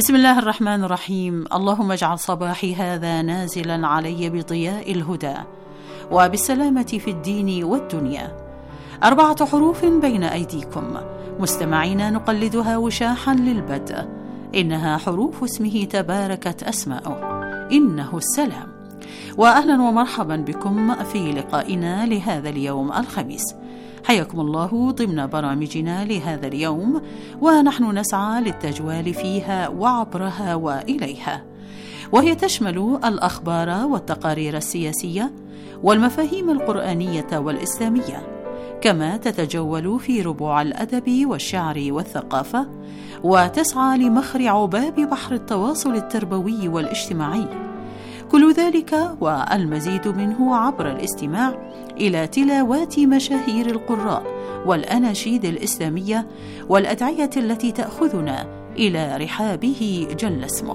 بسم الله الرحمن الرحيم. اللهم اجعل صباحي هذا نازلا علي بضياء الهدى وبالسلامة في الدين والدنيا. 4 حروف بين أيديكم مستمعين نقلدها وشاحا للبدء، إنها حروف اسمه تباركت أسماؤه، إنه السلام. وأهلا ومرحبا بكم في لقائنا لهذا اليوم الخميس. حياكم الله ضمن برامجنا لهذا اليوم، ونحن نسعى للتجوال فيها وعبرها وإليها، وهي تشمل الأخبار والتقارير السياسية والمفاهيم القرآنية والإسلامية، كما تتجول في ربوع الأدب والشعر والثقافة، وتسعى لمخرع باب بحر التواصل التربوي والاجتماعي. كل ذلك والمزيد منه عبر الاستماع إلى تلاوات مشاهير القراء والأناشيد الإسلامية والأدعية التي تأخذنا إلى رحابه جل اسمه.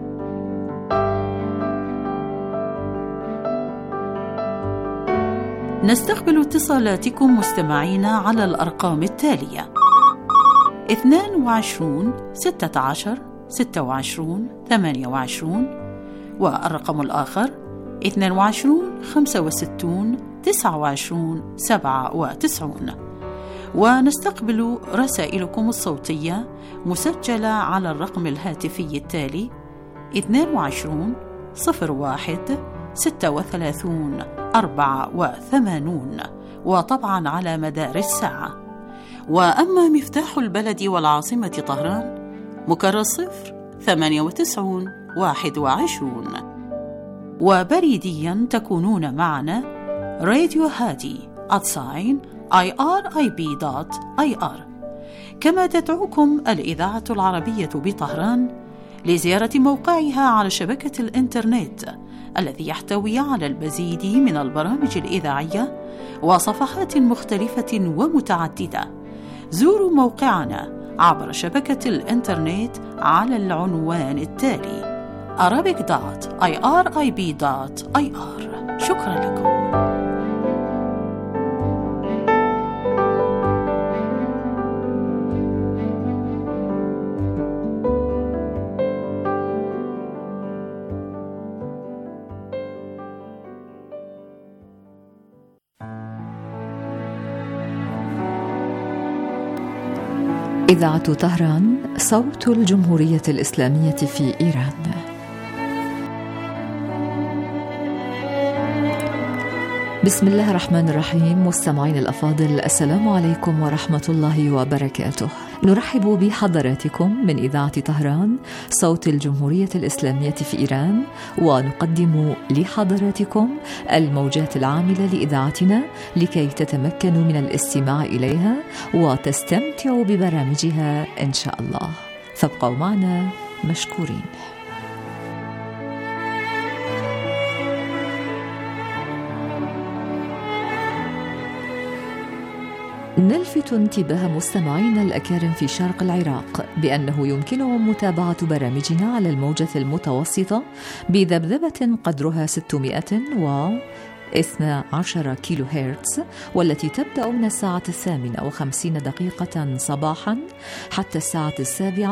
نستقبل اتصالاتكم مستمعين على الأرقام التالية: 22 16 26 28، والرقم الآخر 22 65 29 97. ونستقبل رسائلكم الصوتية مسجلة على الرقم الهاتفي التالي 22 01 36 84، وطبعا على مدار الساعة. وأما مفتاح البلد والعاصمة طهران مكرر 098 21، وبريديا تكونون معنا راديو هادي @irib.ir. كما تدعوكم الإذاعة العربية بطهران لزيارة موقعها على شبكة الإنترنت الذي يحتوي على المزيد من البرامج الإذاعية وصفحات مختلفة ومتعددة. زوروا موقعنا عبر شبكة الإنترنت على العنوان التالي arabic.irib.ir. شكرا لكم. إذاعة طهران، صوت الجمهورية الإسلامية في إيران. بسم الله الرحمن الرحيم. مستمعين الأفاضل، السلام عليكم ورحمة الله وبركاته. نرحب بحضراتكم من إذاعة طهران، صوت الجمهورية الإسلامية في إيران، ونقدم لحضراتكم الموجات العاملة لإذاعتنا لكي تتمكنوا من الاستماع إليها وتستمتعوا ببرامجها إن شاء الله. فابقوا معنا مشكورين. نلفت انتباه مستمعينا الأكارم في شرق العراق بأنه يمكنهم متابعة برامجنا على الموجة المتوسطة بذبذبة قدرها 612 كيلو هرتز، والتي تبدأ من الساعة 58 صباحا حتى الساعة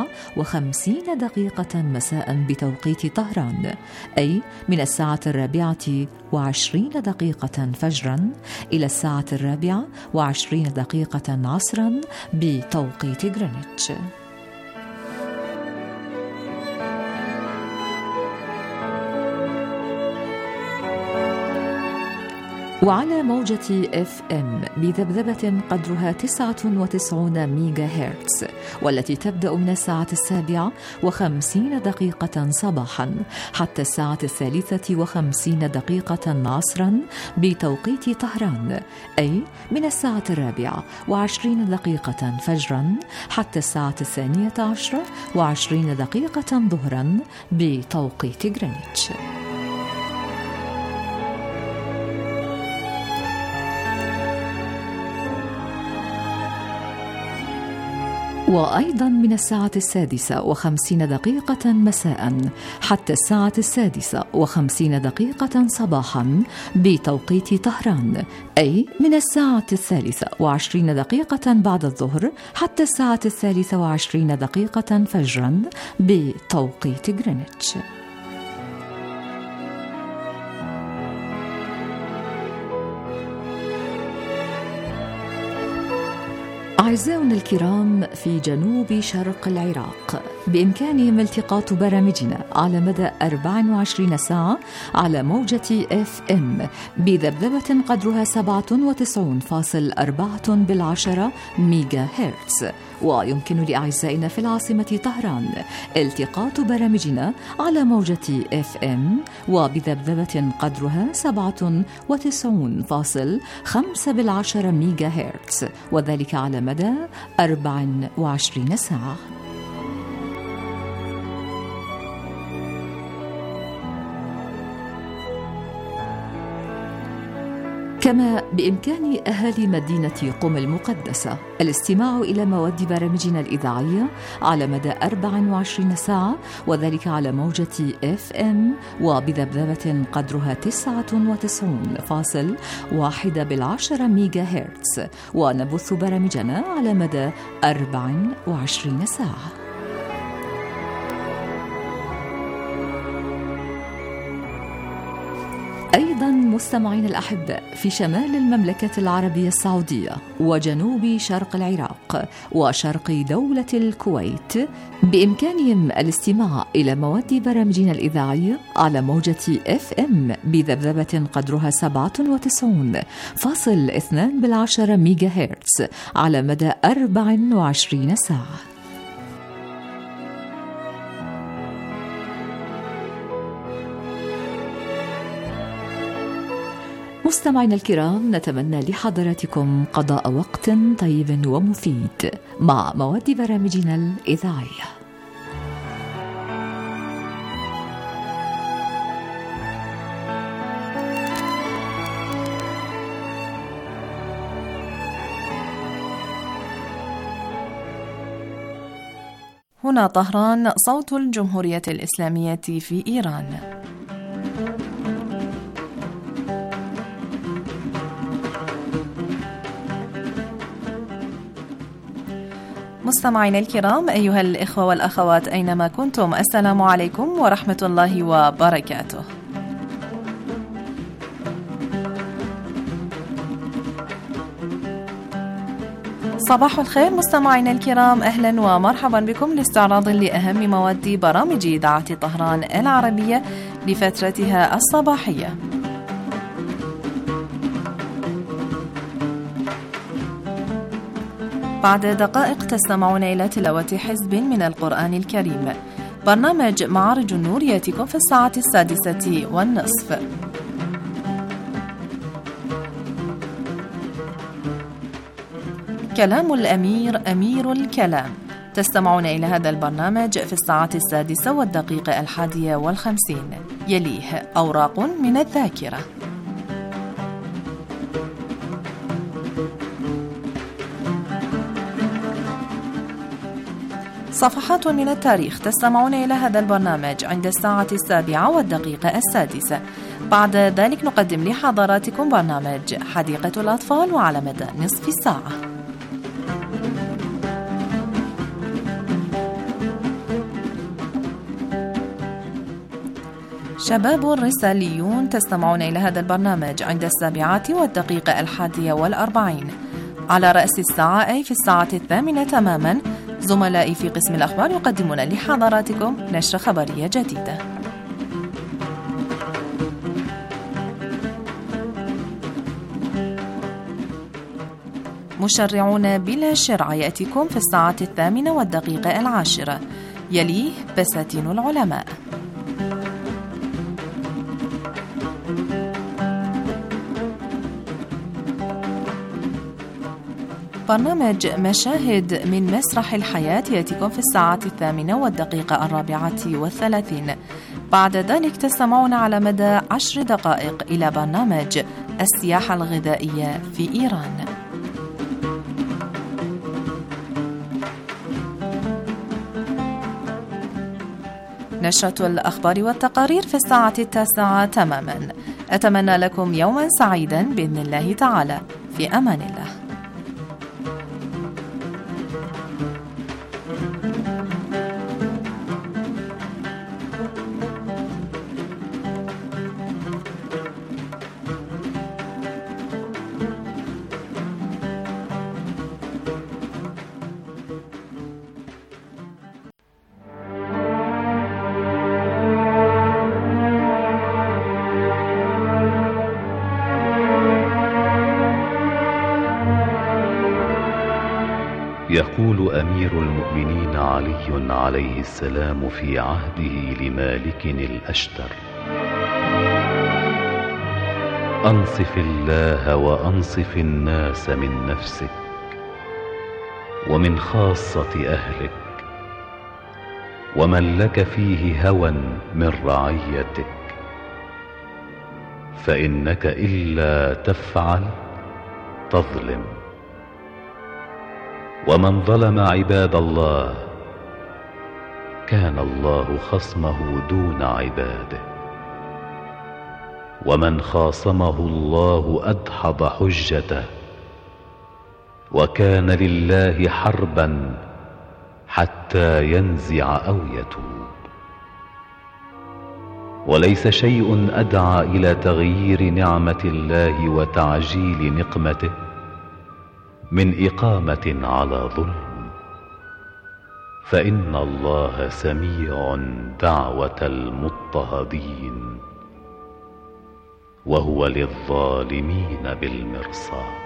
57 مساء بتوقيت طهران، أي من الساعة 24 فجرا إلى الساعة 24 عصرا بتوقيت غرينتش. وعلى موجة FM بذبذبة قدرها 99 ميجا هرتز، والتي تبدأ من الساعة 57 صباحا حتى الساعة 53 عصرا بتوقيت طهران، أي من الساعة 24 فجرا حتى الساعة 12:20 ظهرا بتوقيت غرينتش. وأيضا من 6:50 مساء حتى 6:50 صباحا بتوقيت طهران، أي من 3:23 بعد الظهر حتى 3:23 فجرا بتوقيت غرينتش. أعزائنا الكرام، في جنوب شرق العراق بإمكانهم التقاط برامجنا على مدى 24 ساعة على موجة FM بذبذبة قدرها 97.4 ميجا هرتز. ويمكن لأعزائنا في العاصمة طهران التقاط برامجنا على موجة FM وبذبذبة قدرها 97.5 ميجا هرتز، وذلك على مدى 24 ساعة. كما بإمكان أهالي مدينة قم المقدسة الاستماع إلى مواد برامجنا الإذاعية على مدى 24 ساعة، وذلك على موجة FM وبذبذبة قدرها 99.1 ميجا هرتز، ونبث برامجنا على مدى 24 ساعة. أيضا مستمعين الأحباء، في شمال المملكة العربية السعودية وجنوب شرق العراق وشرق دولة الكويت بإمكانهم الاستماع إلى مواد برامجنا الإذاعية على موجة FM بذبذبة قدرها 97.2 ميجا هرتز على مدى 24 ساعة. مستمعينا الكرام، نتمنى لحضراتكم قضاء وقت طيب ومفيد مع مواد برامجنا الإذاعية. هنا طهران، صوت الجمهورية الإسلامية في إيران. مستمعينا الكرام، أيها الإخوة والأخوات أينما كنتم، السلام عليكم ورحمة الله وبركاته. صباح الخير مستمعينا الكرام، أهلا ومرحبا بكم لاستعراض لأهم مواد برامج إذاعة طهران العربية لفترتها الصباحية. بعد دقائق تستمعون إلى تلاوة حزب من القرآن الكريم. برنامج معارج النور يأتيكم في 6:30. كلام الأمير أمير الكلام، تستمعون إلى هذا البرنامج في 6:51. يليه أوراق من الذاكرة. صفحات من التاريخ، تستمعون إلى هذا البرنامج عند 7:06. بعد ذلك نقدم لحضراتكم برنامج حديقة الأطفال وعلى مدى نصف ساعة. شباب الرساليون، تستمعون إلى هذا البرنامج عند 7:41. على رأس الساعة، أي في 8:00 تماما، زملائي في قسم الأخبار يقدمون لحضراتكم نشرة خبرية جديدة. مشرعون بلا شرع يأتيكم في 8:10. يليه بساتين العلماء. برنامج مشاهد من مسرح الحياة يأتيكم في 8:34. بعد ذلك تستمعون على مدى 10 دقائق إلى برنامج السياحة الغذائية في إيران. نشرة الأخبار والتقارير في الساعة 9 تماما. أتمنى لكم يوما سعيدا بإذن الله تعالى. في أمان الله. يقول أمير المؤمنين علي عليه السلام في عهده لمالك الأشتر: أنصف الله وأنصف الناس من نفسك ومن خاصة أهلك ومن لك فيه هوى من رعيتك، فإنك إلا تفعل تظلم، ومن ظلم عباد الله كان الله خصمه دون عباده، ومن خاصمه الله أدحض حجته، وكان لله حربا حتى ينزع أو يتوب. وليس شيء أدعى إلى تغيير نعمة الله وتعجيل نقمته من إقامة على ظلم، فإن الله سميع دعوة المضطهدين وهو للظالمين بالمرصاد.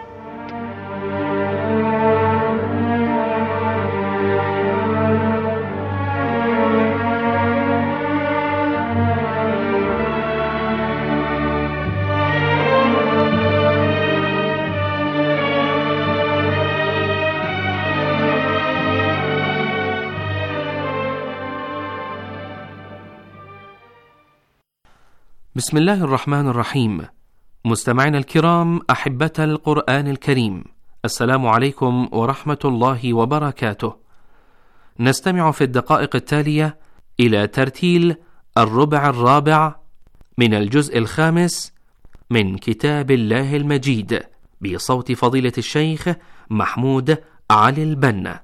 بسم الله الرحمن الرحيم. مستمعينا الكرام، أحبة القرآن الكريم، السلام عليكم ورحمة الله وبركاته. نستمع في الدقائق التالية إلى ترتيل الربع الرابع من الجزء الخامس من كتاب الله المجيد بصوت فضيلة الشيخ محمود علي البنا.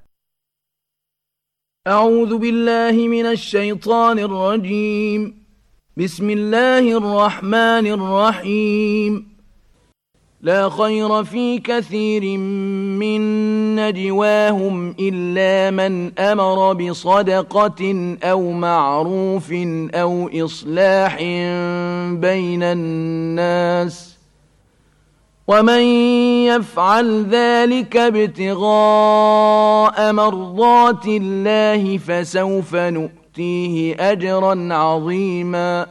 أعوذ بالله من الشيطان الرجيم. بسم الله الرحمن الرحيم. لا خير في كثير من نجواهم إلا من أمر بصدقة أو معروف أو إصلاح بين الناس، ومن يفعل ذلك ابتغاء مرضات الله فسوف نؤتيه أجرا عظيما.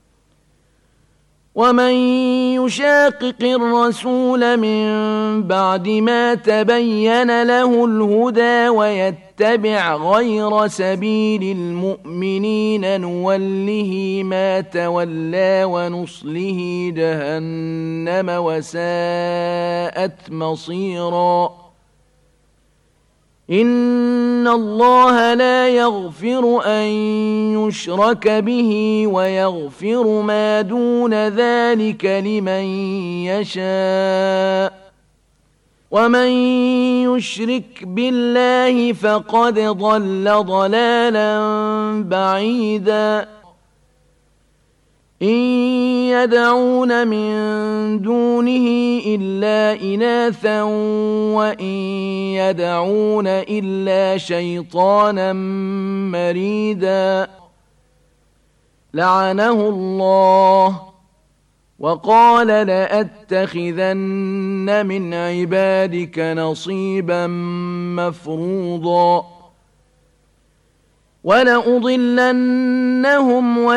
ومن يشاقق الرسول من بعد ما تبين له الهدى ويتبع غير سبيل المؤمنين نوله ما تولى ونصله جهنم وساءت مصيرا. إن الله لا يغفر أن يشرك به ويغفر ما دون ذلك لمن يشاء، ومن يشرك بالله فقد ضل ضلالا بعيدا. إن يدعون من دونه إلا إناثا وإن يدعون إلا شيطانا مريدا لعنه الله وقال لأتخذن من عبادك نصيبا مفروضا. ولأضلنهم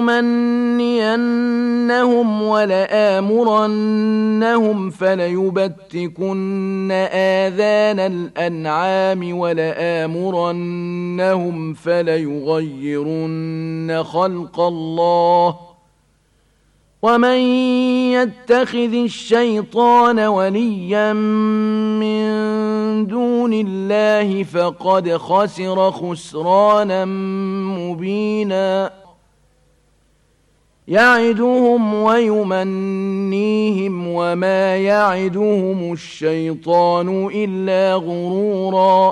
ولأمنينهم ولآمرنهم فليبتكن آذان الأنعام ولآمرنهم فليغيرن خلق الله ومن يتخذ الشيطان وليا من دون الله فقد خسر خسرانا مبينا يعدهم ويمنيهم وما يعدهم الشيطان إلا غرورا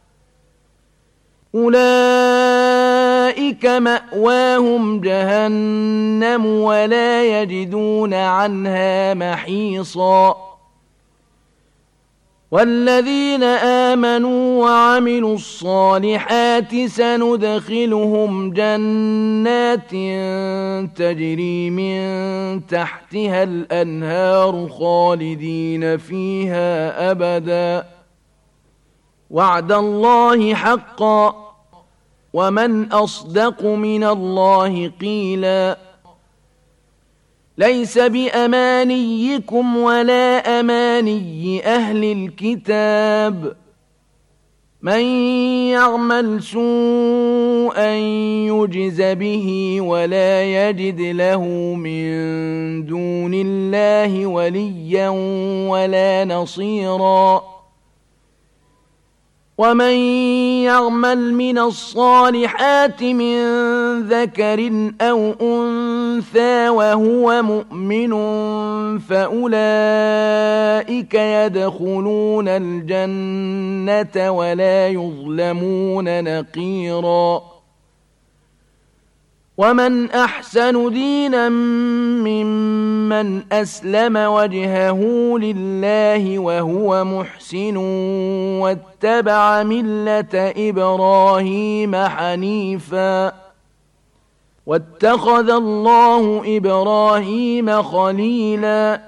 أولئك مأواهم جهنم ولا يجدون عنها محيصا والذين آمنوا وعملوا الصالحات سندخلهم جنات تجري من تحتها الأنهار خالدين فيها أبدا وعد الله حقا ومن أصدق من الله قيلا ليس بأمانيكم ولا أماني أهل الكتاب من يعمل سوءا يجز به ولا يجد له من دون الله وليا ولا نصيرا ومن يعمل من الصالحات من ذكر أو أنثى وهو مؤمن فأولئك يدخلون الجنة ولا يظلمون نقيرا ومن أحسن دينا ممن أسلم وجهه لله وهو محسن واتبع ملة إبراهيم حنيفا واتخذ الله إبراهيم خليلا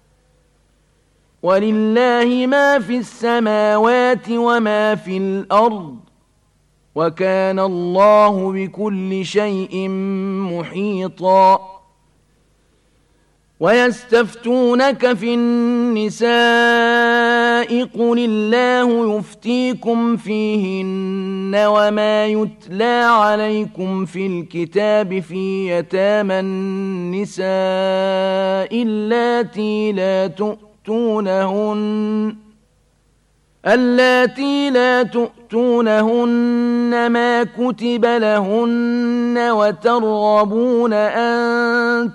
ولله ما في السماوات وما في الأرض وكان الله بكل شيء محيطا ويستفتونك في النساء قل الله يفتيكم فيهن وما يتلى عليكم في الكتاب في يتامى النساء اللاتي لا تؤتونهن ما كتب لهن وترغبون أن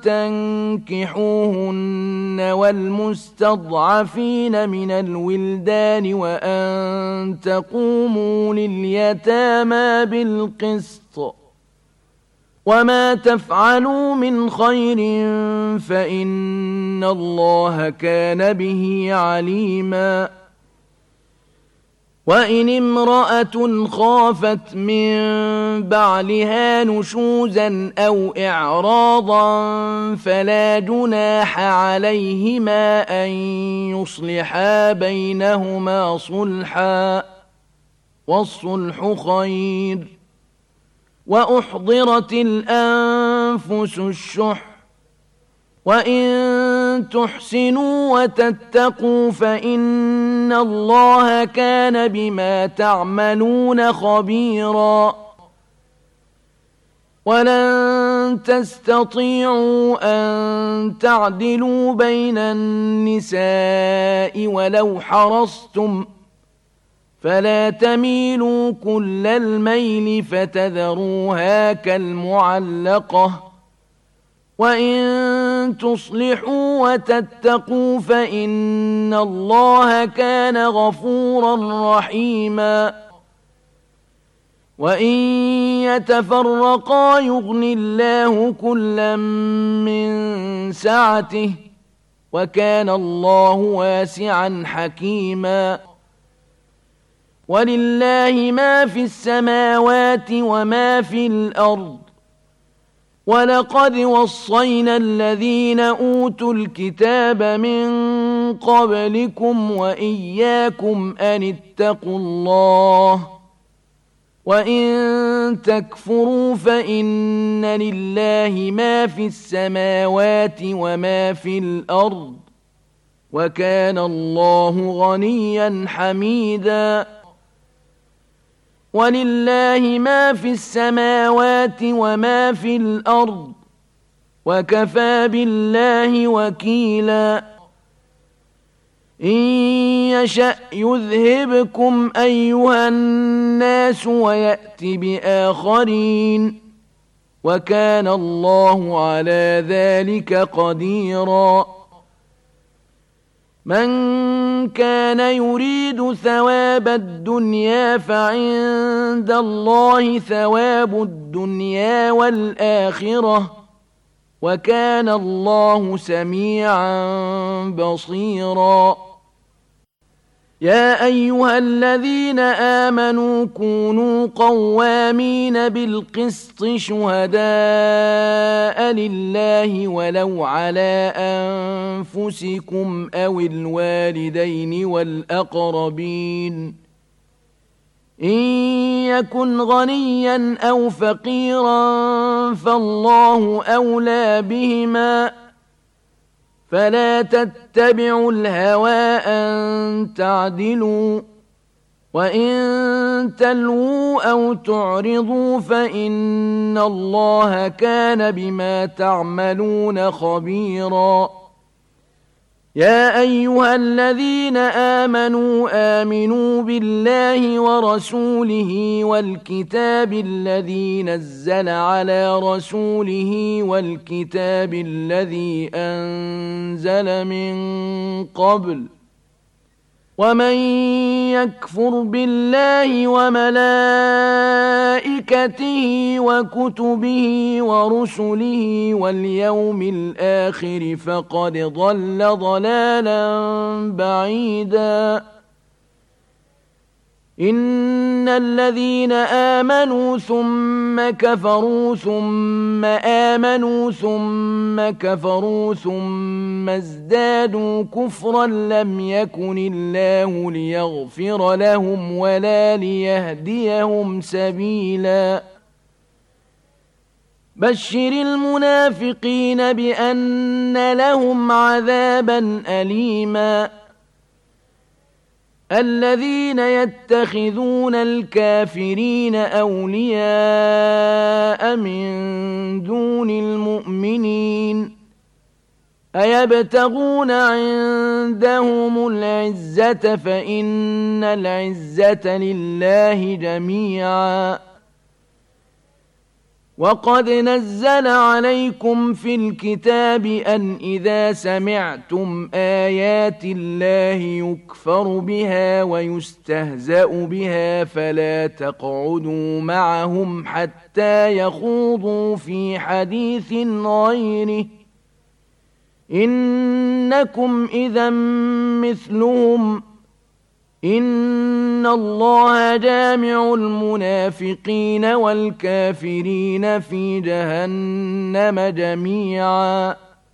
تنكحوهن والمستضعفين من الولدان وأن تقوموا لليتامى بالقسط وما تفعلوا من خير فإن الله كان به عليما وإن امرأة خافت من بعلها نشوزا أو إعراضا فلا جناح عليهما أن يصلحا بينهما صلحا والصلح خير وأحضرت الأنفس الشح وإن تحسنوا وتتقوا فإن الله كان بما تعملون خبيرا ولن تستطيعوا أن تعدلوا بين النساء ولو حرصتم فلا تميلوا كل الميل فتذروها كالمعلقة وإن تصلحوا وتتقوا فإن الله كان غفورا رحيما وإن يتفرقا يغن الله كلا من سعته وكان الله واسعا حكيما ولله ما في السماوات وما في الأرض ولقد وصينا الذين أوتوا الكتاب من قبلكم وإياكم أن اتقوا الله وإن تكفروا فإن لله ما في السماوات وما في الأرض وكان الله غنيا حميدا ولله ما في السماوات وما في الأرض وكفى بالله وكيلا إن يشأ يذهبكم أيها الناس ويأت بآخرين وكان الله على ذلك قديرا من كان يريد ثواب الدنيا فعند الله ثواب الدنيا والآخرة وكان الله سميعا بصيرا يا أيها الذين آمنوا كونوا قوامين بالقسط شهداء لله ولو على أنفسكم أو الوالدين والأقربين إن يكن غنيا أو فقيرا فالله أولى بهما فلا تتبعوا الهوى أن تعدلوا وإن تلووا أو تعرضوا فإن الله كان بما تعملون خبيرا يا أيها الذين آمنوا بالله ورسوله والكتاب الذي نزل على رسوله والكتاب الذي أنزل من قبل ومن يكفر بالله وملائكته وكتبه ورسله واليوم الآخر فقد ضل ضلالا بعيدا إن الذين آمنوا ثم كفروا ثم آمنوا ثم كفروا ثم ازدادوا كفرا لم يكن الله ليغفر لهم ولا ليهديهم سبيلا بشر المنافقين بأن لهم عذابا أليما الذين يتخذون الكافرين أولياء من دون المؤمنين أيبتغون عندهم العزة فإن العزة لله جميعا وقد نزل عليكم في الكتاب أن إذا سمعتم آيات الله يكفر بها ويستهزأ بها فلا تقعدوا معهم حتى يخوضوا في حديث غيره إنكم إذا مثلهم إن الله جامع المنافقين والكافرين في جهنم جميعا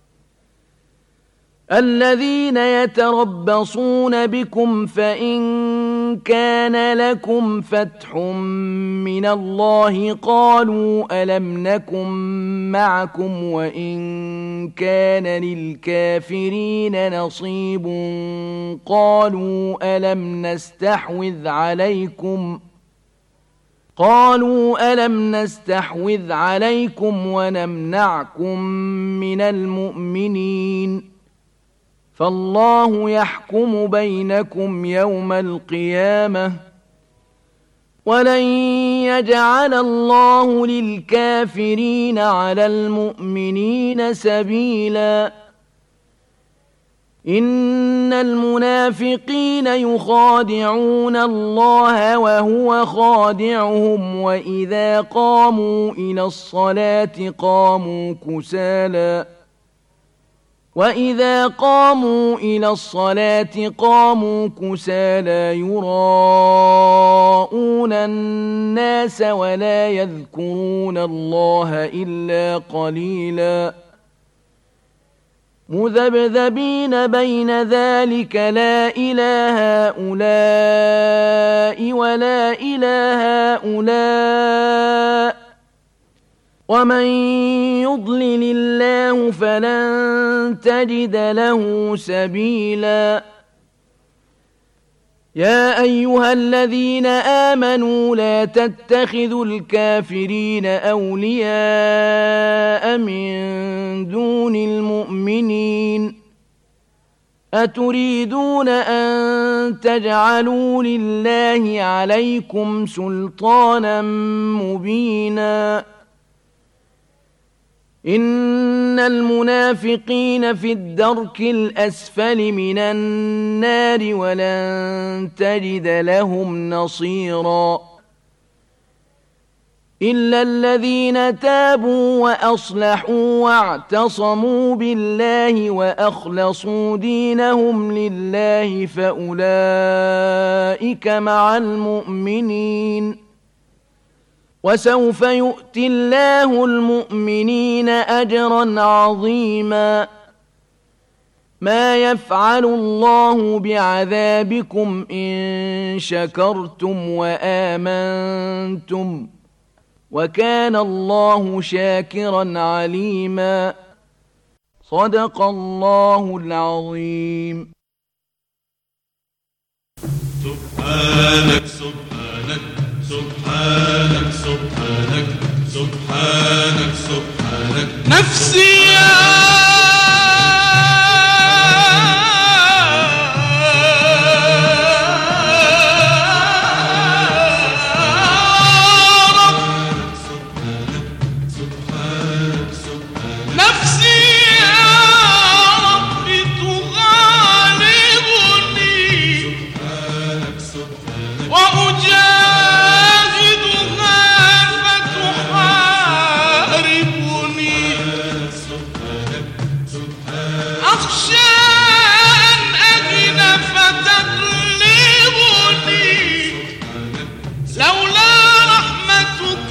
الذين يتربصون بكم فإن كان لكم فتح من الله قالوا ألم نكن معكم وإن كان للكافرين نصيب قالوا ألم نستحوذ عليكم ونمنعكم من المؤمنين فالله يحكم بينكم يوم القيامة ولن يجعل الله للكافرين على المؤمنين سبيلا إن المنافقين يخادعون الله وهو خادعهم وإذا قاموا إلى الصلاة قاموا كسالى يراءون الناس ولا يذكرون الله إلا قليلا مذبذبين بين ذلك لا إله هؤلاء ولا إله هؤلاء ومن يضلل الله فلن تجد له سبيلا يا أيها الذين آمنوا لا تتخذوا الكافرين أولياء من دون المؤمنين أتريدون أن تجعلوا لله عليكم سلطانا مبينا إن المنافقين في الدرك الأسفل من النار ولن تجد لهم نصيرا إلا الذين تابوا وأصلحوا واعتصموا بالله وأخلصوا دينهم لله فأولئك مع المؤمنين وسوف يؤتي الله المؤمنين أجرا عظيما ما يفعل الله بعذابكم إن شكرتم وآمنتم وكان الله شاكرا عليما صدق الله العظيم. سبحانك سبحانك سبحانك سبحانك سبحانك سبحانك نفسي يا رب سبحانك سبحانك نفسي يا رب تغالبني سبحانك سبحانك وأجاهدها فتحاربني سبحانك سبحانك أخشى أن أهن فتغلبني لولا رحمتك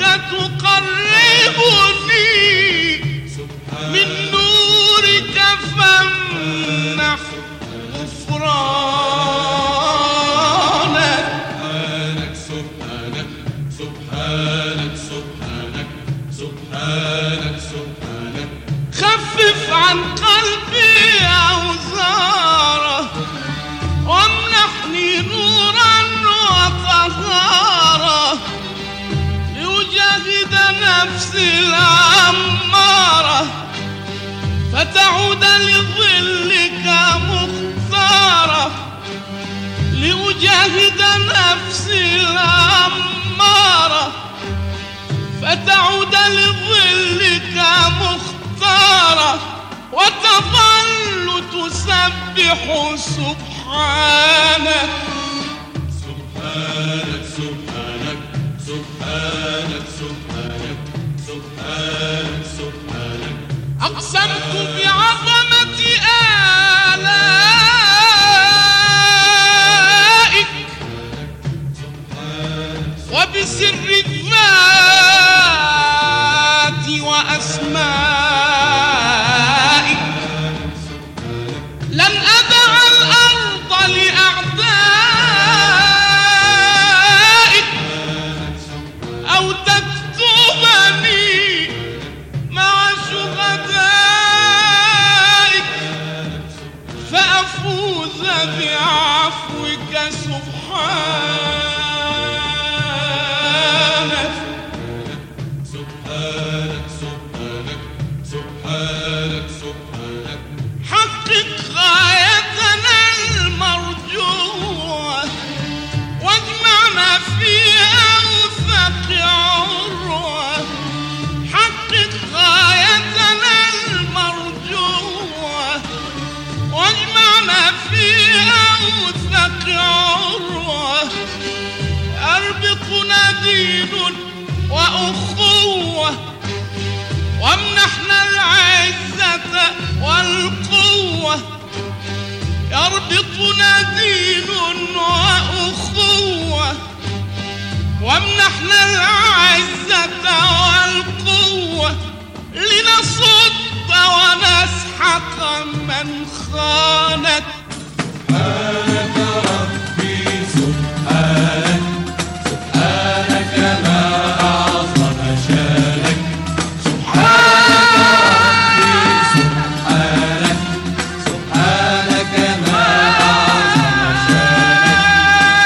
تقربني من نورك فامنح غفرانك سبحانك سبحانك سبحانك سبحانك سبحانك خفف عن قلبي أوزاره وامنحني نورا وطهارة لأجاهد نفسي الأمارة فتعود لظلك مختارة لأجاهد نفسي الأمارة فتعود لظلك مختارة وتظل تسبح سبحانك سبحانك سبحانك سبحانك سبحانك سبحانك سبحانك أقسمت بعظمة آلائك وبسر الذات وأسمائك لن أدع الأرض لأعدائك أو تكتبني مع شهدائك فأفوز بعفوك سبحانك سبحانك سبحانك سبحانك سبحانك حقق غايتنا المرجوة واجمعنا في أوثق عروة حقق غايتنا المرجوة واجمعنا في أوثق عروة أربطنا دين وأخوة وامنحنا العزة والقوة يربطنا دين وأخوة وامنحنا العزة والقوة لنصد ونسحق من خانك سبحانك ربي سبحانك سبحانك ما أعظم شانك سبحانك ربي سبحانك سبحانك ما أعظم شانك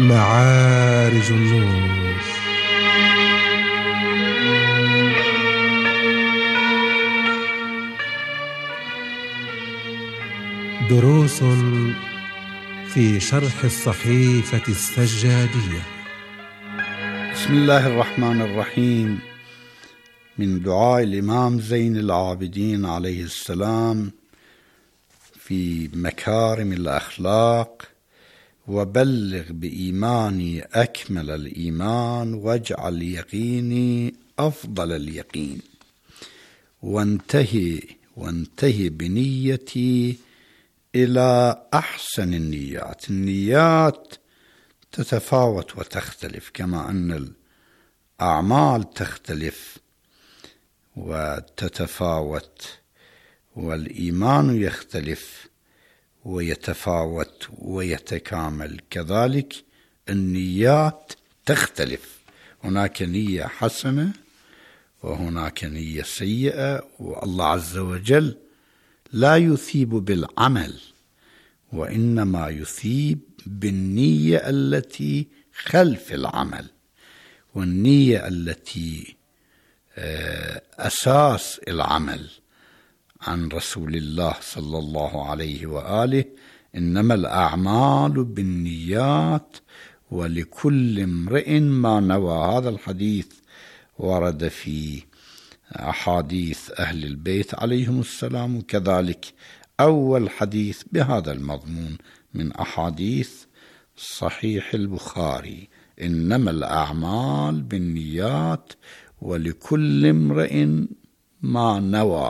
معارج النور. دروس في شرح الصحيفة السجادية. بسم الله الرحمن الرحيم. من دعاء الإمام زين العابدين عليه السلام في مكارم الأخلاق: وبلغ بإيماني أكمل الإيمان واجعل يقيني أفضل اليقين وانتهي بنيتي إلى أحسن النيات. النيات تتفاوت وتختلف كما أن الأعمال تختلف وتتفاوت، والإيمان يختلف ويتفاوت ويتكامل، كذلك النيات تختلف. هناك نية حسنة وهناك نية سيئة، والله عز وجل لا يثيب بالعمل وإنما يثيب بالنية التي خلف العمل، والنية التي أساس العمل. عن رسول الله صلى الله عليه وآله: إنما الأعمال بالنيات ولكل امرئ ما نوى. هذا الحديث ورد في أحاديث أهل البيت عليهم السلام، وكذلك أول حديث بهذا المضمون من أحاديث صحيح البخاري: إنما الأعمال بالنيات ولكل امرئ ما نوى.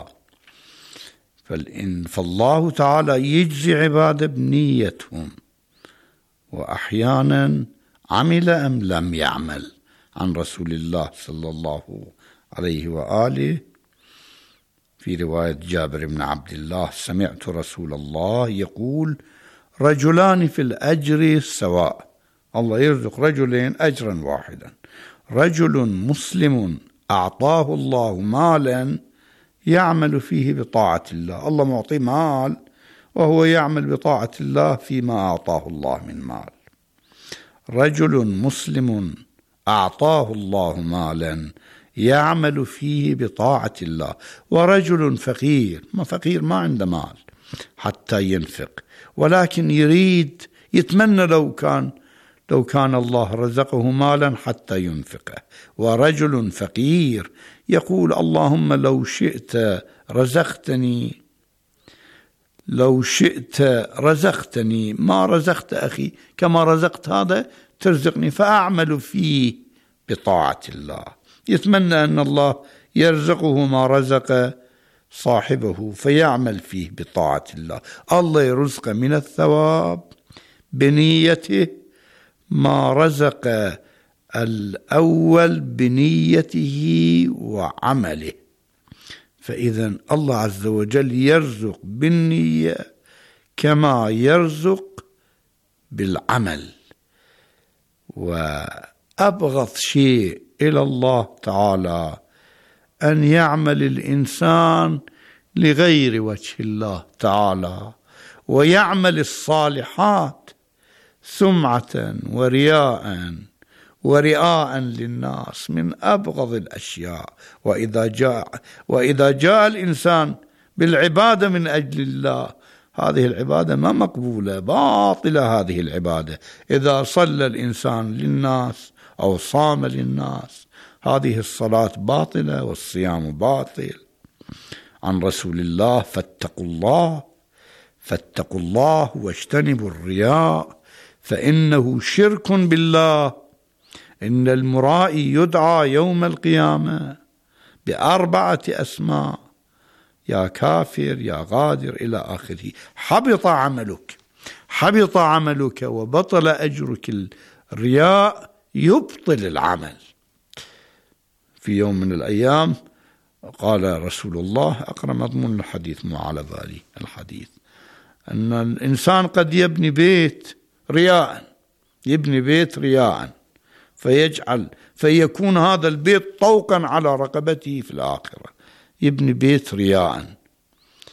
فالله تعالى يجزي عباده بنيتهم، وأحيانا عمل أم لم يعمل. عن رسول الله صلى الله عليه وآله في رواية جابر بن عبد الله: سمعت رسول الله يقول: رجلان في الأجر سواء. الله يرزق رجلين أجرا واحدا: رجل مسلم أعطاه الله مالا يعمل فيه بطاعة الله. الله معطي مال وهو يعمل بطاعة الله فيما أعطاه الله من مال. رجل مسلم أعطاه الله مالا يعمل فيه بطاعة الله. ورجل فقير ما عنده مال حتى ينفق، ولكن يريد يتمنى لو كان الله رزقه مالا حتى ينفقه. ورجل فقير يقول: اللهم لو شئت رزقتني ما رزقت أخي، كما رزقت هذا ترزقني، فأعمل فيه بطاعة الله. يتمنى أن الله يرزقه ما رزق صاحبه فيعمل فيه بطاعة الله. الله يرزق من الثواب بنيته ما رزق الأول بنيته وعمله. فإذا الله عز وجل يرزق بالنية كما يرزق بالعمل. وأبغض شيء إلى الله تعالى أن يعمل الإنسان لغير وجه الله تعالى، ويعمل الصالحات سمعة ورئاء للناس، من أبغض الأشياء. وإذا جاء الإنسان بالعبادة من أجل الله، هذه العبادة ما مقبولة، باطلة هذه العبادة. إذا صلى الإنسان للناس أو صام للناس، هذه الصلاة باطلة والصيام باطل. عن رسول الله: فاتقوا الله واجتنبوا الرياء فإنه شرك بالله. إن المرائي يدعى يوم القيامة ب4 أسماء: يا كافر، يا غادر، إلى آخره. حبط عملك وبطل أجرك. الرياء يبطل العمل. في يوم من الأيام قال رسول الله، أقرأ مضمون الحديث مو على بالي الحديث، أن الإنسان قد يبني بيت رياء فيكون هذا البيت طوقا على رقبته في الآخرة. يبني بيت رياء.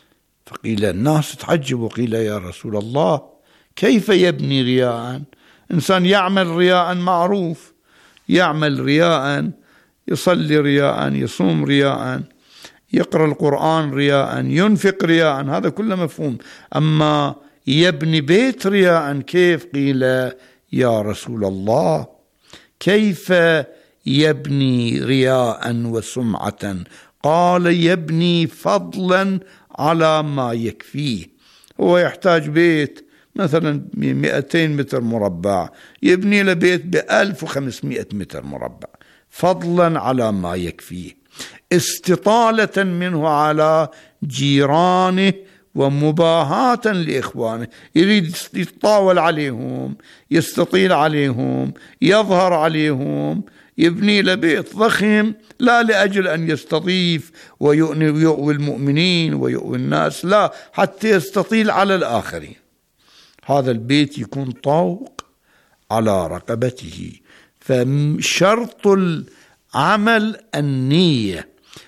فقيل الناس تعجبوا، قيل: يا رسول الله كيف يبني رياء؟ إنسان يعمل رياء معروف، يعمل رياء، يصلي رياء، يصوم رياء، يقرأ القرآن رياء، ينفق رياء، هذا كله مفهوم. أما يبني بيت رياء كيف؟ قيل يا رسول الله كيف يبني رياء وسمعة؟ قال يبني فضلا على ما يكفيه. هو يحتاج بيت مثلا 200 متر مربع، يبني له بيت 1500 متر مربع فضلا على ما يكفيه، استطالة منه على جيرانه ومباهاة لإخوانه. يريد يتطاول عليهم، يستطيل عليهم، يظهر عليهم، يبني له بيت ضخم لا لأجل أن يستضيف ويؤوي المؤمنين ويؤوي الناس، لا، حتى يستطيل على الآخرين. هذا البيت يكون طوق على رقبته. فشرط العمل النية.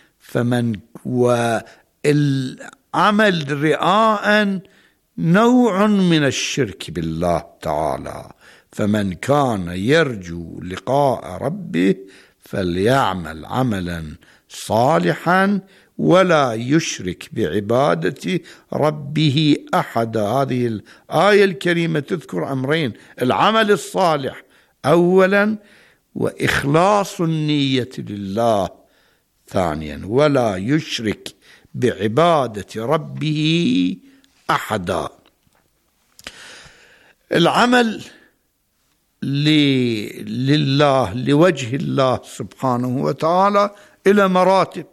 والعمل رئاء نوع من الشرك بالله تعالى. فمن كان يرجو لقاء ربه فليعمل عملا صالحا ولا يشرك بعبادة ربه أحد. هذه الآية الكريمة تذكر أمرين: العمل الصالح أولا، وإخلاص النية لله ثانيا، ولا يشرك بعبادة ربه أحدا. العمل لله لوجه الله سبحانه وتعالى إلى مراتب،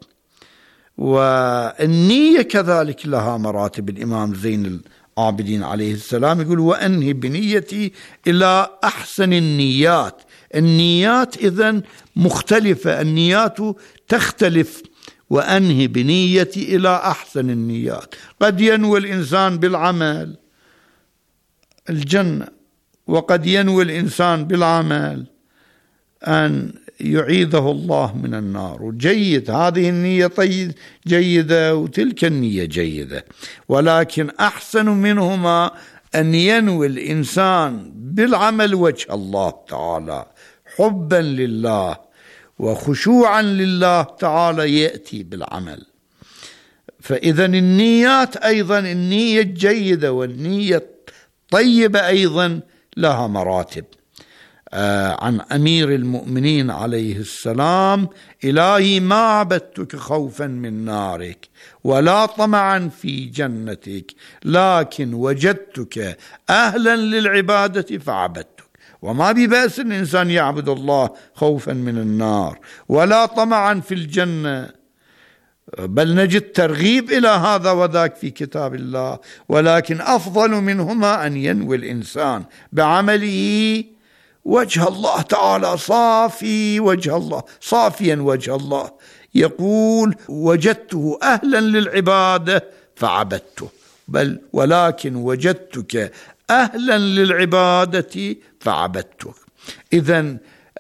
والنية كذلك لها مراتب. الإمام زين العابدين عليه السلام يقول: وأنهي بنيتي إلى أحسن النيات. النيات إذن مختلفة، النيات تختلف. وأنهي بنيتي إلى أحسن النيات. قد ينوي الإنسان بالعمل الجنة، وقد ينوي الإنسان بالعمل أن يعيذه الله من النار. وجيد، هذه النية جيدة وتلك النية جيدة، ولكن أحسن منهما أن ينوي الإنسان بالعمل وجه الله تعالى، حبا لله وخشوعا لله تعالى يأتي بالعمل. فإذا النيات أيضا، النية الجيدة والنية الطيبة أيضا لها مراتب. عن أمير المؤمنين عليه السلام: إلهي ما عبدتك خوفا من نارك ولا طمعا في جنتك، لكن وجدتك أهلا للعبادة فعبدتك. وما ببأس الإنسان يعبد الله خوفا من النار ولا طمعا في الجنة، بل نجد ترغيب إلى هذا وذاك في كتاب الله. ولكن أفضل منهما أن ينوي الإنسان بعمله وجه الله تعالى، صافي وجه الله، صافيا وجه الله. يقول: وجدته أهلا للعبادة فعبدته، بل ولكن وجدتك أهلا للعبادة فعبدتك. إذن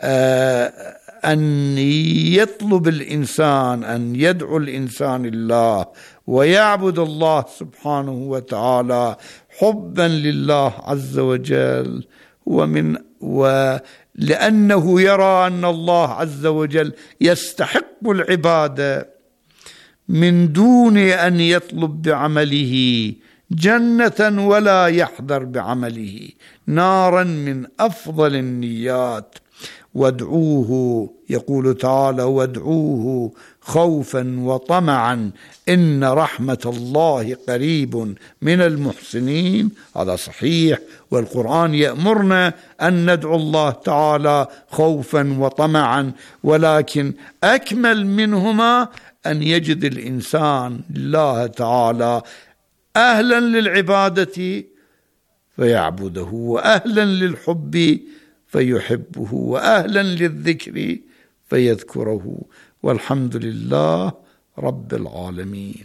أن يطلب الإنسان، أن يدعو الإنسان الله ويعبد الله سبحانه وتعالى حبا لله عز وجل، ولأنه يرى أن الله عز وجل يستحق العبادة من دون أن يطلب بعمله جنة ولا يحذر بعمله نارا، من أفضل النيات. وادعوه، يقول تعالى: وادعوه خوفا وطمعا إن رحمة الله قريب من المحسنين. هذا صحيح، والقرآن يأمرنا أن ندعو الله تعالى خوفا وطمعا، ولكن أكمل منهما أن يجد الإنسان الله تعالى أهلا للعبادة فيعبده، وأهلا للحب فيحبه، وأهلا للذكر فيذكره. والحمد لله رب العالمين.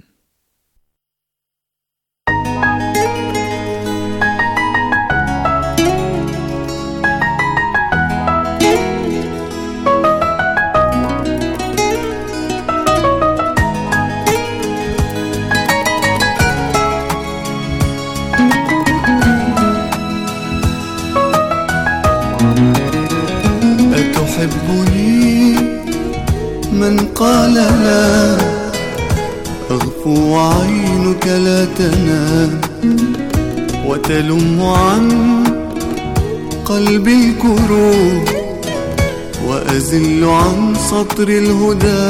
قال لا أغفو وعينك لا تنام وتلم عن قلبي الكروب وأزل عن سطر الهدى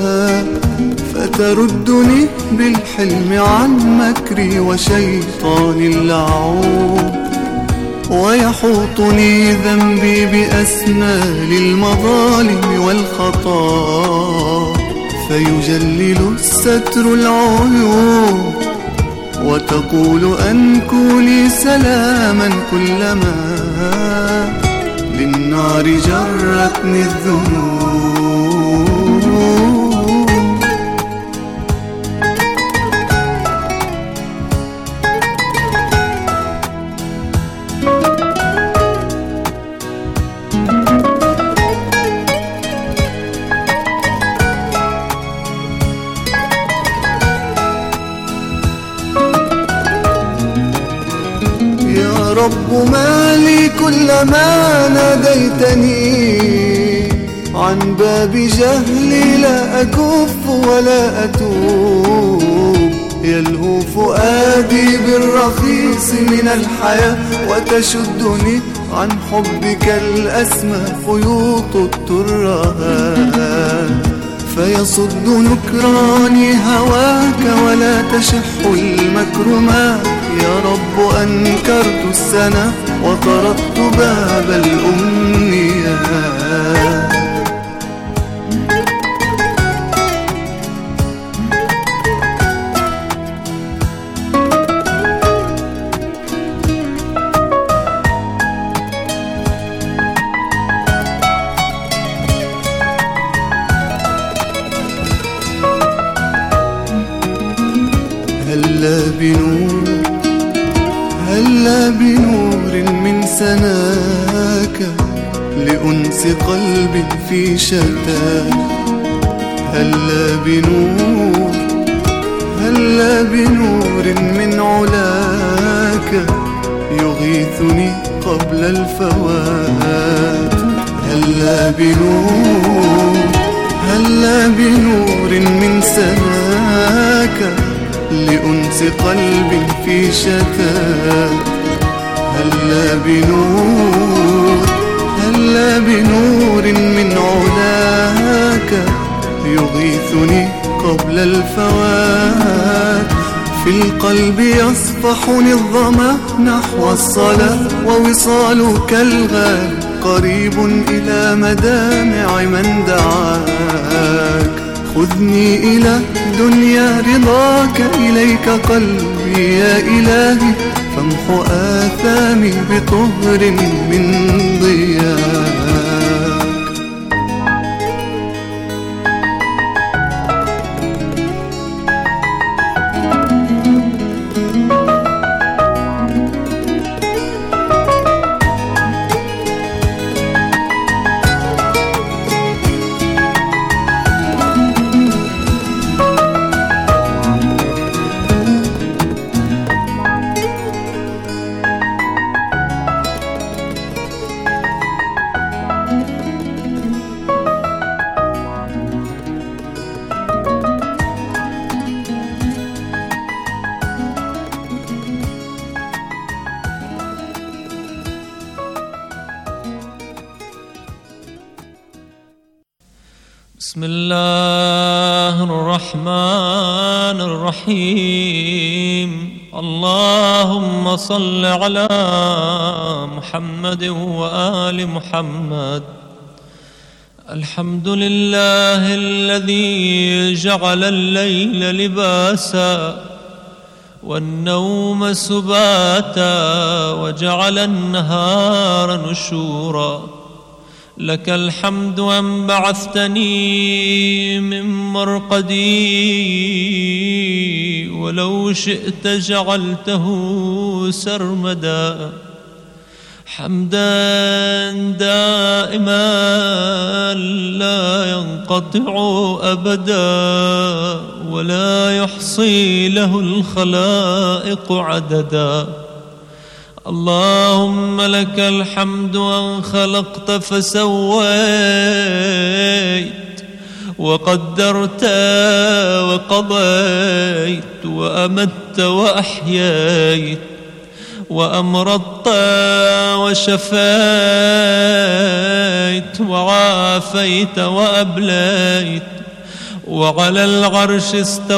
فتردني بالحلم عن مكري وشيطان اللعوب ويحوطني ذنبي بأسنال المظالم والخطا فيجلل الستر العيوب وتقول أنكوا لي سلاما كلما للنار جرتني الذنوب. رب ما لي كلما ناديتني عن باب جهلي لا أكف ولا أتوب يلهو فؤادي بالرخيص من الحياة وتشدني عن حبك الأسمى خيوط الترهات فيصد نكراني هواك ولا تشح المكرمات. يا رب أنكرت السنة وطردت باب الأمنيات. هلا بنور من سناك لأنس قلب في شتاك. هلا بنور من علاك يغيثني قبل الفوات. هلا بنور من سناك لأنس قلب في شتات. هلا بنور من علاك يغيثني قبل الفوات. في القلب يصفحني الظما نحو الصلاة ووصالك الغالي قريب إلى مدامع من دعاك. خذني إلى دنيا رضاك إليك قلبي يا إلهي فامحو آثامي بطهر من ضياك. بسم الله الرحمن الرحيم. اللهم صل على محمد وآل محمد. الحمد لله الذي جعل الليل لباسا والنوم سباتا وجعل النهار نشورا. لك الحمد أن بعثتني من مرقدي ولو شئت جعلته سرمدا. حمدا دائما لا ينقطع أبدا ولا يحصي له الخلائق عددا. اللهم لك الحمد أن خلقت فسويت وقدرت وقضيت وأمت وأحييت وأمرضت وشفيت وعافيت وأبليت وعلى العرش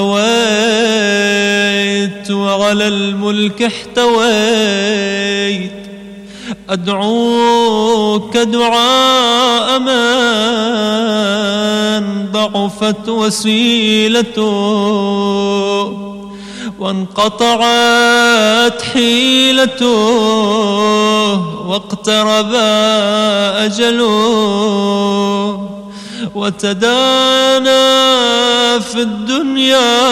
استويت وعلى الملك احتويت أدعوك دعاء من ضعفت وسيلته وانقطعت حيلته واقترب أجله وتدانى في الدنيا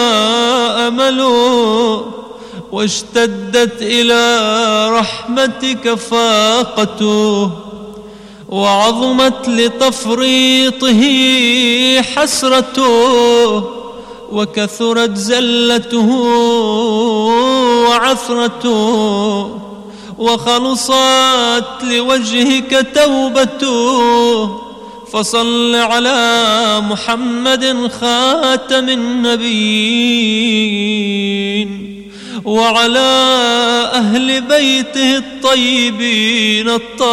أمله واشتدت إلى رحمتك فاقته وعظمت لتفريطه حسرته وكثرت زلته وعثرته وخلصت لوجهك توبته فصل على محمد خاتم النبيين وعلى أهل بيته الطيبين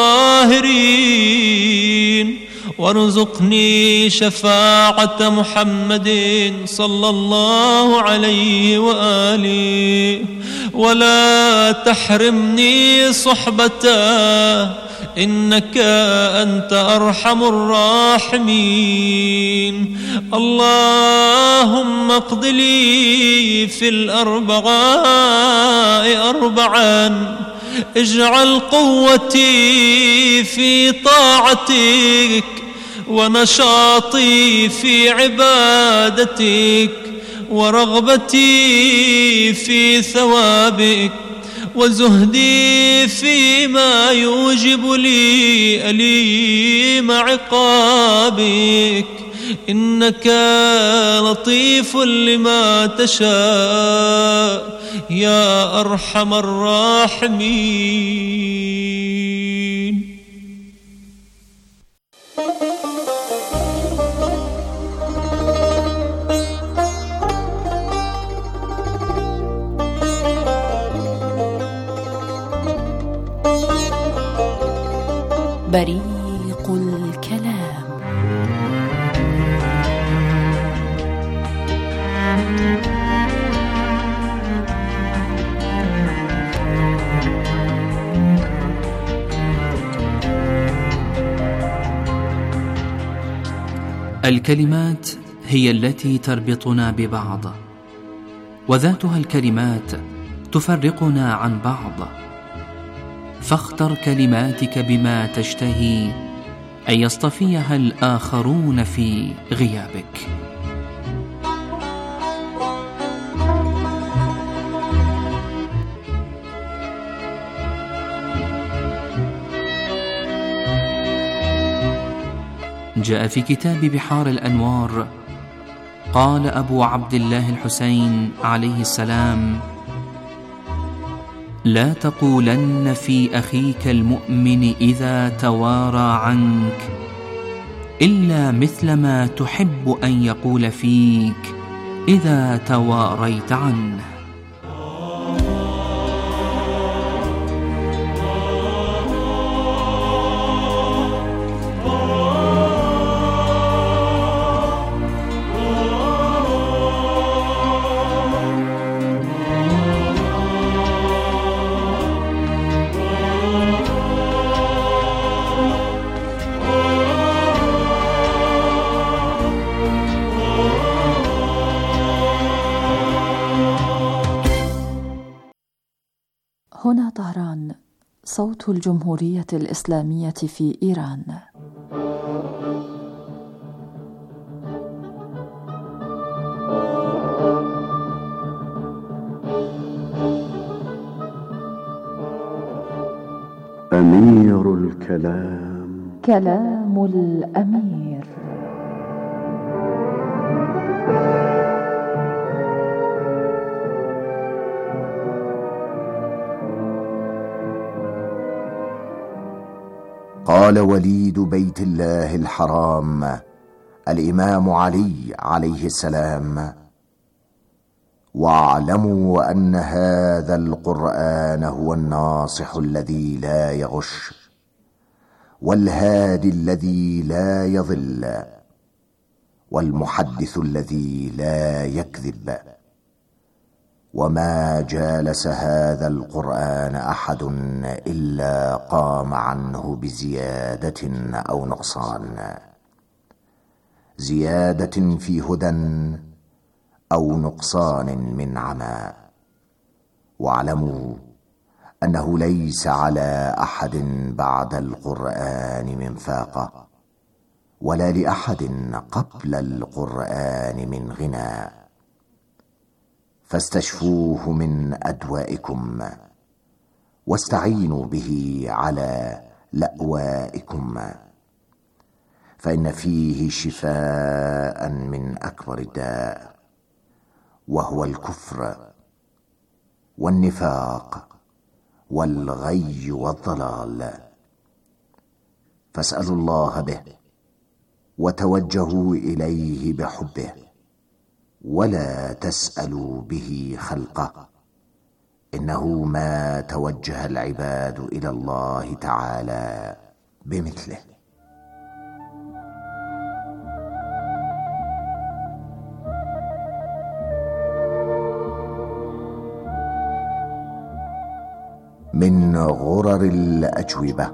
الطاهرين وارزقني شفاعة محمد صلى الله عليه وآله ولا تحرمني صحبته إنك أنت أرحم الراحمين. اللهم اقض لي في الأربعاء أربعا اجعل قوتي في طاعتك ونشاطي في عبادتك ورغبتي في ثوابك وزهدي فيما يوجب لي أليم عقابك إنك لطيف لما تشاء يا أرحم الراحمين. بريق الكلام. الكلمات هي التي تربطنا ببعض، وذاتها الكلمات تفرقنا عن بعض، فاختر كلماتك بما تشتهي أن يصطفيها الآخرون في غيابك. جاء في كتاب بحار الأنوار قال أبو عبد الله الحسين عليه السلام: لا تقولن في أخيك المؤمن إذا توارى عنك إلا مثل ما تحب أن يقول فيك إذا تواريت عنه. هنا طهران، صوت الجمهورية الإسلامية في إيران. أمير الكلام، كلام الأمير. قال وليد بيت الله الحرام: الإمام علي عليه السلام: واعلموا أن هذا القرآن هو الناصح الذي لا يغش، والهادي الذي لا يضل، والمحدث الذي لا يكذب. وما جالس هذا القرآن أحد إلا قام عنه بزيادة أو نقصان، زيادة في هدى أو نقصان من عمى. واعلموا أنه ليس على أحد بعد القرآن من فاقة، ولا لأحد قبل القرآن من غنى. فاستشفوه من أدوائكم، واستعينوا به على لأوائكم، فإن فيه شفاء من أكبر الداء، وهو الكفر والنفاق والغي والضلال. فاسألوا الله به، وتوجهوا إليه بحبه، ولا تسألوا به خلقه، إنه ما توجه العباد إلى الله تعالى بمثله. من غرر الأجوبة: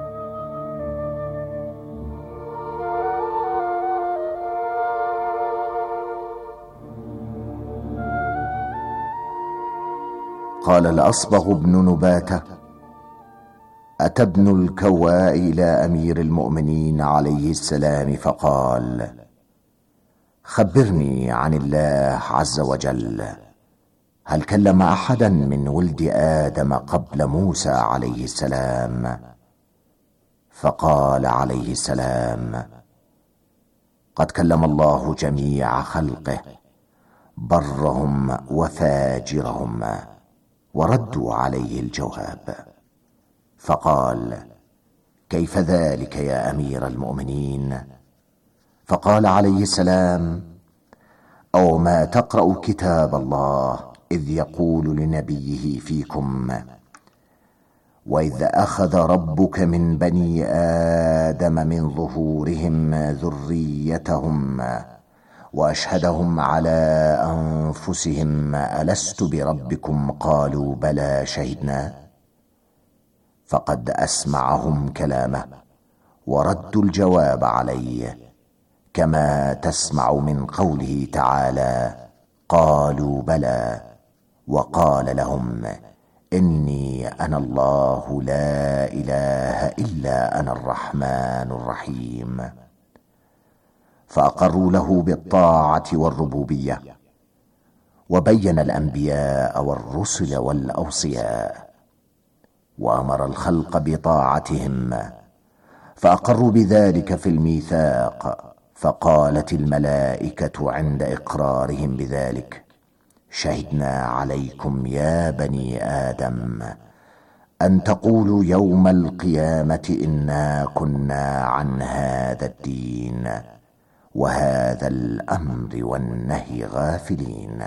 قال الأصبغ بن نباتة: أتى ابن الكواء إلى أمير المؤمنين عليه السلام فقال: خبرني عن الله عز وجل، هل كلم أحدا من ولد آدم قبل موسى عليه السلام؟ فقال عليه السلام: قد كلم الله جميع خلقه، برهم وفاجرهم، وردوا عليه الجواب. فقال: كيف ذلك يا أمير المؤمنين؟ فقال عليه السلام: أو ما تقرأ كتاب الله إذ يقول لنبيه فيكم: وإذ أخذ ربك من بني آدم من ظهورهم ذريتهم وأشهدهم على أنفسهم ألست بربكم؟ قالوا بلى شهدنا. فقد أسمعهم كلامه وردوا الجواب عليه، كما تسمع من قوله تعالى: قالوا بلى، وقال لهم: إني أنا الله لا إله إلا أنا الرحمن الرحيم. فأقروا له بالطاعة والربوبية، وبين الأنبياء والرسل والأوصياء، وأمر الخلق بطاعتهم، فأقروا بذلك في الميثاق. فقالت الملائكة عند إقرارهم بذلك: شهدنا عليكم يا بني آدم أن تقولوا يوم القيامة إنا كنا عن هذا الدين وهذا الأمر والنهي غافلين.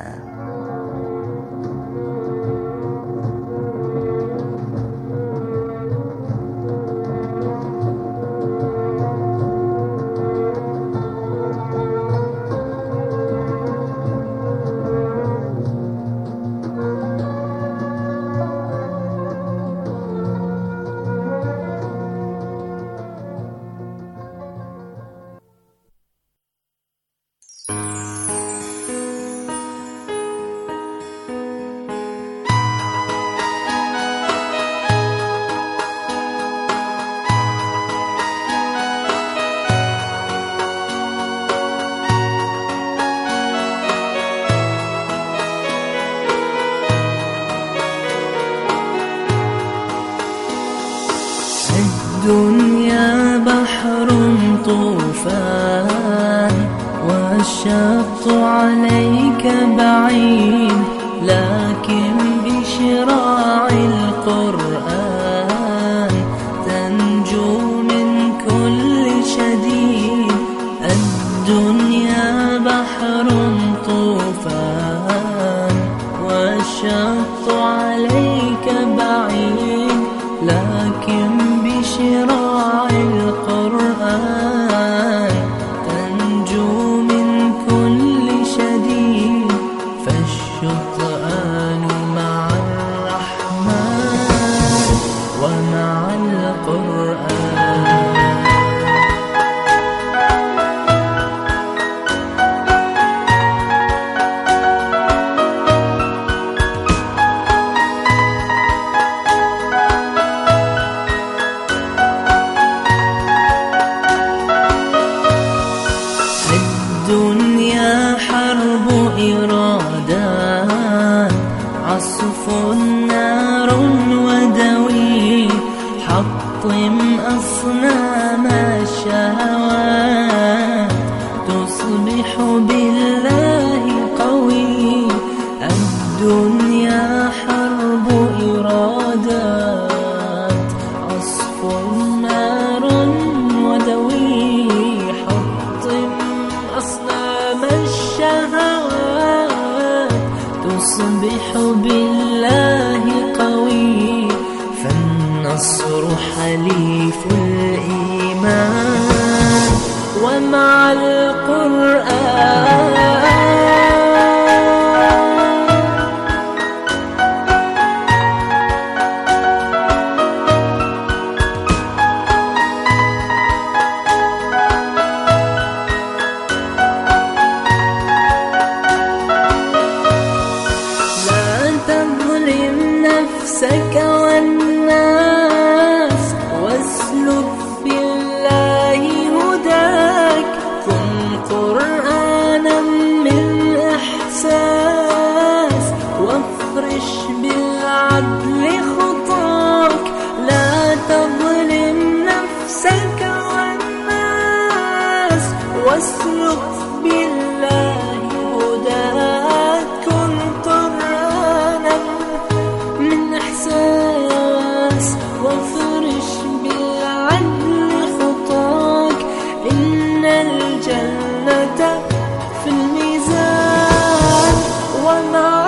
الدنيا بحر طوفان، والشط عليك بعيد، لكن بشراع القرآن تنجو من كل شديد. حطم أصنام الشهوات تصبح بالله قوي. الدنيا حرب إرادات، عصف نار ودوي. حطم أصنام الشهوات تصبح بالله قوي. فالنصر حليف الإيمان ومع القرآن. نفسك والناس واسلك بالله هداك. كن قرآنا من إحساس وافرش بالعدل خطاك. لا تظلم نفسك والناس واسلك بالله هداك. كن قرآنا من إحساس وافرش بالعدل خطاك. إن الجنة في الميزان ومع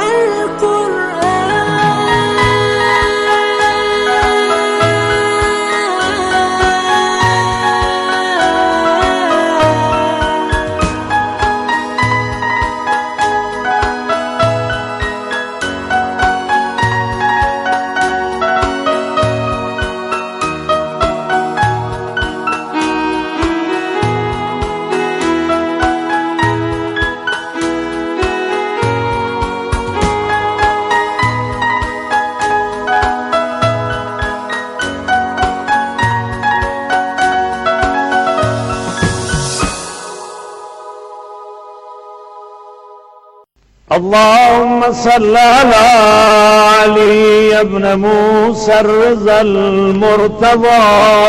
اللهم صل على علي ابن موسى الرضا المرتضى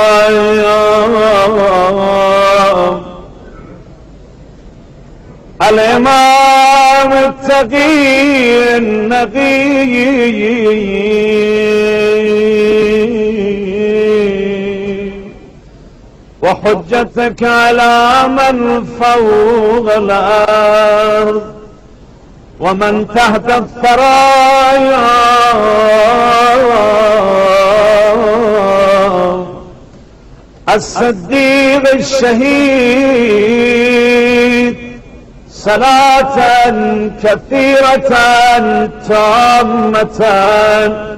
الإمام التقي النقي وحجتك على من فوق الأرض ومن تحت الثرايا. الصديق الشهيد صلاة كثيرة تامة